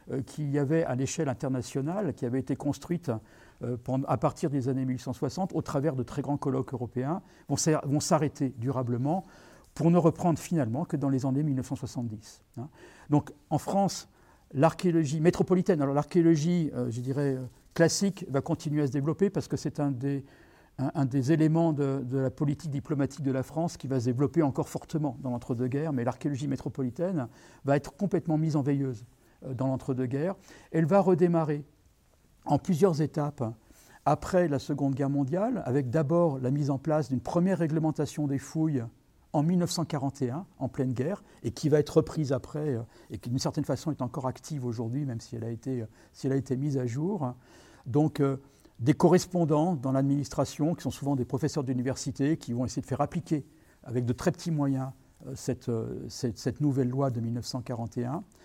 [SPEAKER 1] euh, qu'il y avait à l'échelle internationale, qui avait été construite euh, pendant, à partir des années mille huit cent soixante, au travers de très grands colloques européens, vont, vont s'arrêter durablement pour ne reprendre finalement que dans les années mille neuf cent soixante-dix. Hein. Donc en France, l'archéologie métropolitaine, alors l'archéologie, euh, je dirais, classique, va continuer à se développer parce que c'est un des, un, un des éléments de, de la politique diplomatique de la France qui va se développer encore fortement dans l'entre-deux-guerres, mais l'archéologie métropolitaine va être complètement mise en veilleuse euh, dans l'entre-deux-guerres. Elle va redémarrer en plusieurs étapes après la Seconde Guerre mondiale, avec d'abord la mise en place d'une première réglementation des fouilles en mille neuf cent quarante et un, en pleine guerre, et qui va être reprise après, et qui d'une certaine façon est encore active aujourd'hui, même si elle a été, si elle a été mise à jour. Donc euh, des correspondants dans l'administration, qui sont souvent des professeurs d'université, qui vont essayer de faire appliquer, avec de très petits moyens, euh, cette, euh, cette, cette nouvelle loi de mille neuf cent quarante et un.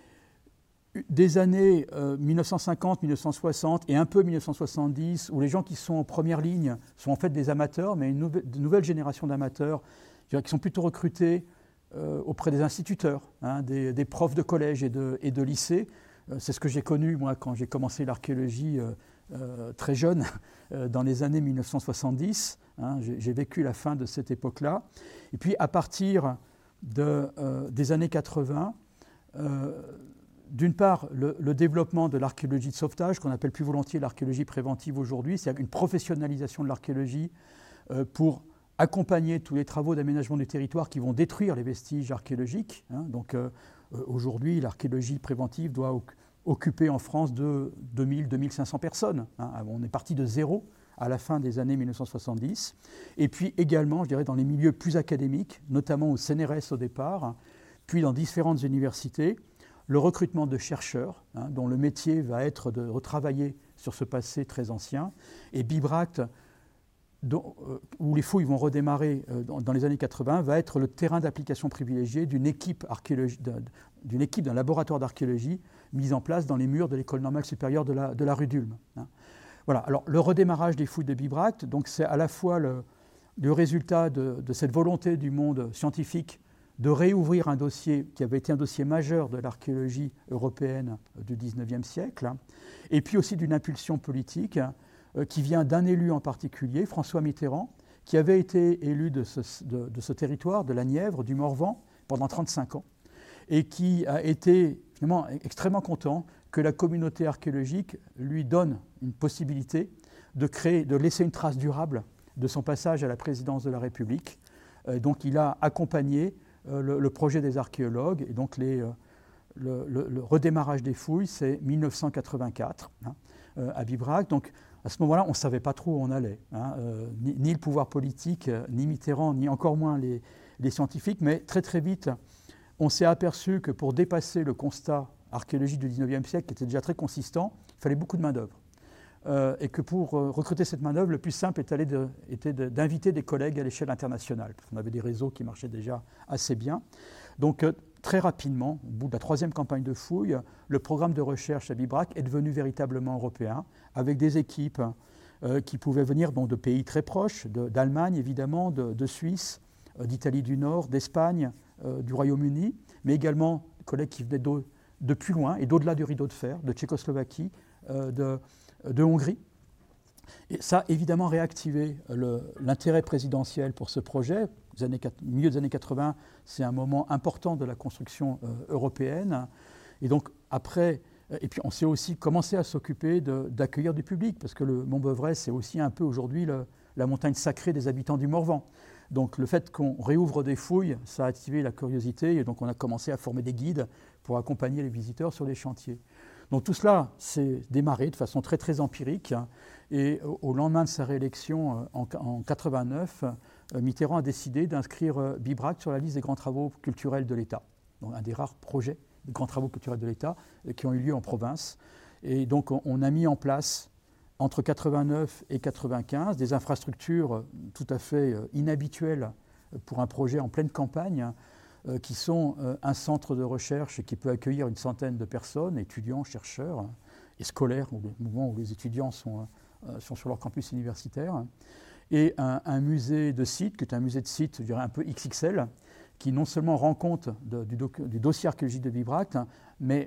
[SPEAKER 1] Des années euh, mille neuf cent cinquante, mille neuf cent soixante et un peu mille neuf cent soixante-dix, où les gens qui sont en première ligne sont en fait des amateurs, mais une nouvelle, de nouvelles générations d'amateurs, qui sont plutôt recrutés euh, auprès des instituteurs, hein, des, des profs de collège et de, et de lycée. Euh, c'est ce que j'ai connu, moi, quand j'ai commencé l'archéologie euh, euh, très jeune, euh, dans les années mille neuf cent soixante-dix. Hein, j'ai, j'ai vécu la fin de cette époque-là. Et puis, à partir de, euh, des années quatre-vingts, euh, d'une part, le, le développement de l'archéologie de sauvetage, qu'on appelle plus volontiers l'archéologie préventive aujourd'hui, c'est-à-dire une professionnalisation de l'archéologie euh, pour accompagner tous les travaux d'aménagement du territoire qui vont détruire les vestiges archéologiques. Hein. Donc euh, aujourd'hui, l'archéologie préventive doit oc- occuper en France de deux mille à deux mille cinq cents personnes. Hein. On est parti de zéro à la fin des années mille neuf cent soixante-dix. Et puis également, je dirais, dans les milieux plus académiques, notamment au C N R S au départ, puis dans différentes universités, le recrutement de chercheurs, hein, dont le métier va être de retravailler sur ce passé très ancien. Et Bibracte, dont, euh, où les fouilles vont redémarrer euh, dans, dans les années quatre-vingts, va être le terrain d'application privilégié d'une équipe, d'une équipe d'un laboratoire d'archéologie mise en place dans les murs de l'école normale supérieure de la, de la rue d'Ulm. Hein. Voilà. Alors, le redémarrage des fouilles de Bibracte, donc c'est à la fois le, le résultat de, de cette volonté du monde scientifique de réouvrir un dossier qui avait été un dossier majeur de l'archéologie européenne du dix-neuvième siècle, hein, et puis aussi d'une impulsion politique euh, qui vient d'un élu en particulier, François Mitterrand, qui avait été élu de ce, de, de ce territoire, de la Nièvre, du Morvan, pendant trente-cinq ans, et qui a été finalement extrêmement content que la communauté archéologique lui donne une possibilité de créer, de laisser une trace durable de son passage à la présidence de la République. Euh, donc il a accompagné Le, le projet des archéologues, et donc les, euh, le, le, le redémarrage des fouilles, c'est mille neuf cent quatre-vingt-quatre, hein, euh, à Bibracte. Donc à ce moment-là, on ne savait pas trop où on allait, hein, euh, ni, ni le pouvoir politique, euh, ni Mitterrand, ni encore moins les, les scientifiques, mais très très vite, on s'est aperçu que pour dépasser le constat archéologique du dix-neuvième siècle, qui était déjà très consistant, il fallait beaucoup de main-d'œuvre. Euh, et que pour euh, recruter cette main-d'œuvre, le plus simple était, de, était de, d'inviter des collègues à l'échelle internationale, parce qu'on avait des réseaux qui marchaient déjà assez bien. Donc, euh, très rapidement, au bout de la troisième campagne de fouilles, le programme de recherche à Bibracte est devenu véritablement européen, avec des équipes euh, qui pouvaient venir bon, de pays très proches, de, d'Allemagne évidemment, de, de Suisse, euh, d'Italie du Nord, d'Espagne, euh, du Royaume-Uni, mais également des collègues qui venaient de, de plus loin et d'au-delà du rideau de fer, de Tchécoslovaquie, euh, de de Hongrie. Et ça a évidemment réactivé le, l'intérêt présidentiel pour ce projet. Les années, milieu des années quatre-vingts, c'est un moment important de la construction euh, européenne. Et donc après, et puis on s'est aussi commencé à s'occuper de, d'accueillir du public, parce que le Mont-Beuvray, c'est aussi un peu aujourd'hui le, la montagne sacrée des habitants du Morvan. Donc le fait qu'on réouvre des fouilles, ça a activé la curiosité, et donc on a commencé à former des guides pour accompagner les visiteurs sur les chantiers. Donc tout cela s'est démarré de façon très très empirique, et au lendemain de sa réélection en mille neuf cent quatre-vingt-neuf, Mitterrand a décidé d'inscrire Bibracte sur la liste des grands travaux culturels de l'État. Donc un des rares projets de grands travaux culturels de l'État qui ont eu lieu en province. Et donc on a mis en place entre quatre-vingt-neuf et quatre-vingt-quinze des infrastructures tout à fait inhabituelles pour un projet en pleine campagne, qui sont un centre de recherche qui peut accueillir une centaine de personnes, étudiants, chercheurs et scolaires, au moment où les étudiants sont, sont sur leur campus universitaire, et un, un musée de sites, qui est un musée de sites, je dirais un peu X X L, qui non seulement rend compte de, du, doc, du dossier archéologique de Bibracte, mais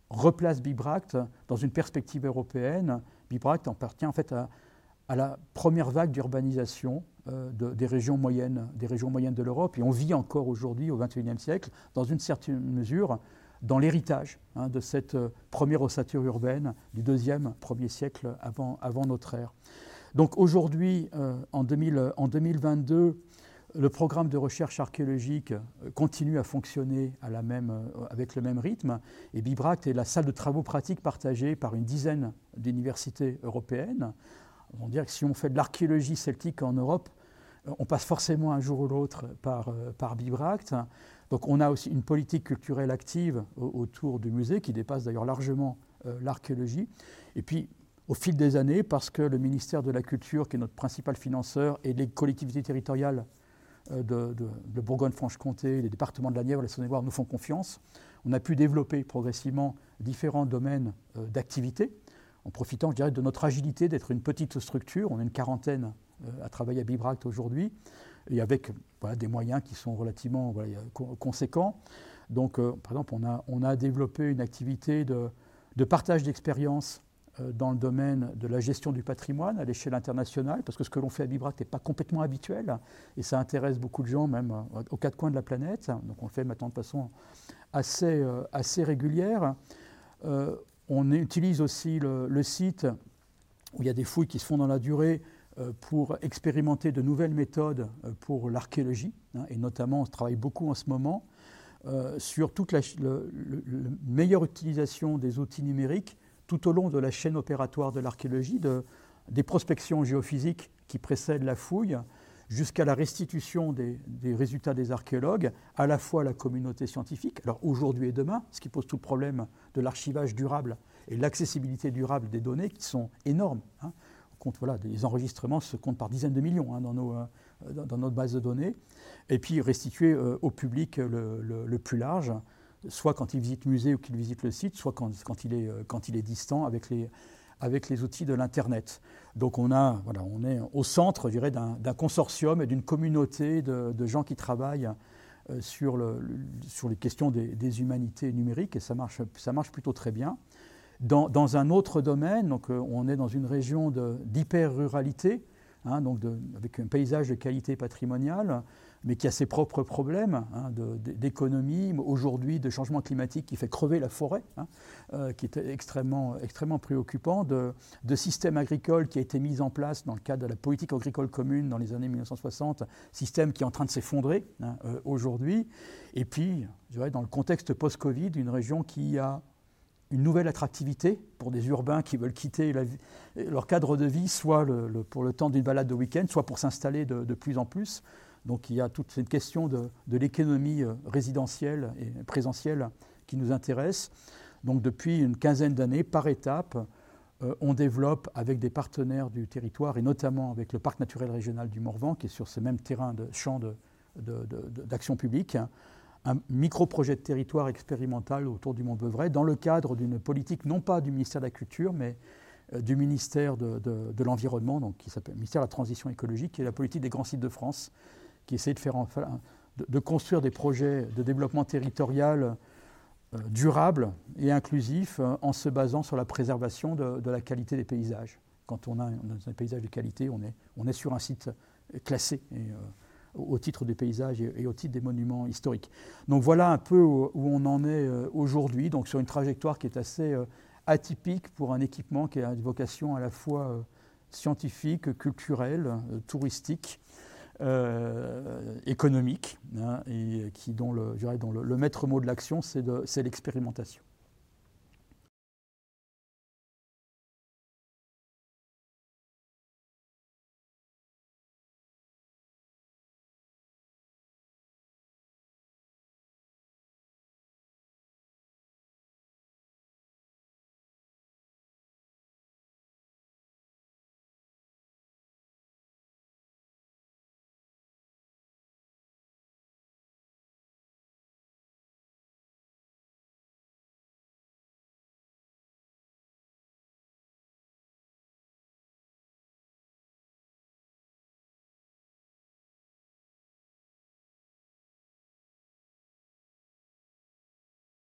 [SPEAKER 1] replace Bibracte dans une perspective européenne. Bibracte appartient en fait à, à la première vague d'urbanisation euh, de, des, régions moyennes, des régions moyennes de l'Europe. Et on vit encore aujourd'hui, au vingt et unième siècle, dans une certaine mesure, dans l'héritage hein, de cette euh, première ossature urbaine du deuxième, premier siècle avant, avant notre ère. Donc aujourd'hui, euh, en, deux mille, en deux mille vingt-deux, le programme de recherche archéologique continue à fonctionner à la même, avec le même rythme, et Bibracte est la salle de travaux pratiques partagée par une dizaine d'universités européennes. On dirait que si on fait de l'archéologie celtique en Europe, on passe forcément un jour ou l'autre par, par Bibracte. Donc on a aussi une politique culturelle active autour du musée, qui dépasse d'ailleurs largement l'archéologie. Et puis, au fil des années, parce que le ministère de la Culture, qui est notre principal financeur, et les collectivités territoriales De, de, de Bourgogne-Franche-Comté, les départements de la Nièvre, la Saône-et-Loire nous font confiance. On a pu développer progressivement différents domaines euh, d'activité, en profitant, je dirais, de notre agilité d'être une petite structure. On est une quarantaine euh, à travailler à Bibracte aujourd'hui, et avec voilà, des moyens qui sont relativement voilà, conséquents. Donc, euh, par exemple, on a, on a développé une activité de, de partage d'expériences dans le domaine de la gestion du patrimoine à l'échelle internationale, parce que ce que l'on fait à Bibracte n'est pas complètement habituel, et ça intéresse beaucoup de gens, même aux quatre coins de la planète. Donc on le fait maintenant de façon assez, assez régulière. Euh, on utilise aussi le, le site où il y a des fouilles qui se font dans la durée euh, pour expérimenter de nouvelles méthodes pour l'archéologie, hein, et notamment on travaille beaucoup en ce moment euh, sur toute la le, le, le meilleure utilisation des outils numériques tout au long de la chaîne opératoire de l'archéologie, de, des prospections géophysiques qui précèdent la fouille, jusqu'à la restitution des, des résultats des archéologues, à la fois à la communauté scientifique, alors aujourd'hui et demain, ce qui pose tout le problème de l'archivage durable et l'accessibilité durable des données, qui sont énormes. Hein. On compte, voilà, les enregistrements se comptent par dizaines de millions hein, dans, nos, euh, dans, dans notre base de données, et puis restituer euh, au public le, le, le plus large, soit quand il visite le musée ou qu'il visite le site, soit quand, quand, il, est, quand il est distant avec les, avec les outils de l'Internet. Donc on, a, voilà, on est au centre, je dirais, d'un, d'un consortium et d'une communauté de, de gens qui travaillent euh, sur, le, sur les questions des, des humanités numériques, et ça marche, ça marche plutôt très bien. Dans, dans un autre domaine, donc, euh, on est dans une région de, d'hyper-ruralité, hein, donc de, avec un paysage de qualité patrimoniale, mais qui a ses propres problèmes hein, de, de, d'économie, aujourd'hui de changement climatique qui fait crever la forêt, hein, euh, qui est extrêmement, extrêmement préoccupant, de, de système agricole qui a été mis en place dans le cadre de la politique agricole commune dans les années mille neuf cent soixante, système qui est en train de s'effondrer hein, euh, aujourd'hui, et puis je dirais, dans le contexte post-Covid, une région qui a une nouvelle attractivité pour des urbains qui veulent quitter la, leur cadre de vie, soit le, le, pour le temps d'une balade de week-end, soit pour s'installer de, de plus en plus. Donc il y a toute cette question de, de l'économie résidentielle et présentielle qui nous intéresse. Donc depuis une quinzaine d'années, par étapes, euh, on développe avec des partenaires du territoire, et notamment avec le Parc naturel régional du Morvan, qui est sur ce même terrain de champ de, de, de, d'action publique, un micro-projet de territoire expérimental autour du Mont Beuvray, dans le cadre d'une politique non pas du ministère de la Culture, mais euh, du ministère de, de, de l'Environnement, donc, qui s'appelle le ministère de la Transition écologique, qui est la politique des grands sites de France, qui essaie de, faire, enfin, de, de construire des projets de développement territorial euh, durables et inclusifs euh, en se basant sur la préservation de, de la qualité des paysages. Quand on a un, un paysage de qualité, on est, on est sur un site classé et, euh, au titre des paysages et, et au titre des monuments historiques. Donc voilà un peu où, où on en est euh, aujourd'hui, donc sur une trajectoire qui est assez euh, atypique pour un équipement qui a une vocation à la fois euh, scientifique, culturelle, euh, touristique, Euh, économique, hein, et qui, dont, le, je dirais, dont le, le maître mot de l'action, c'est, de, c'est l'expérimentation.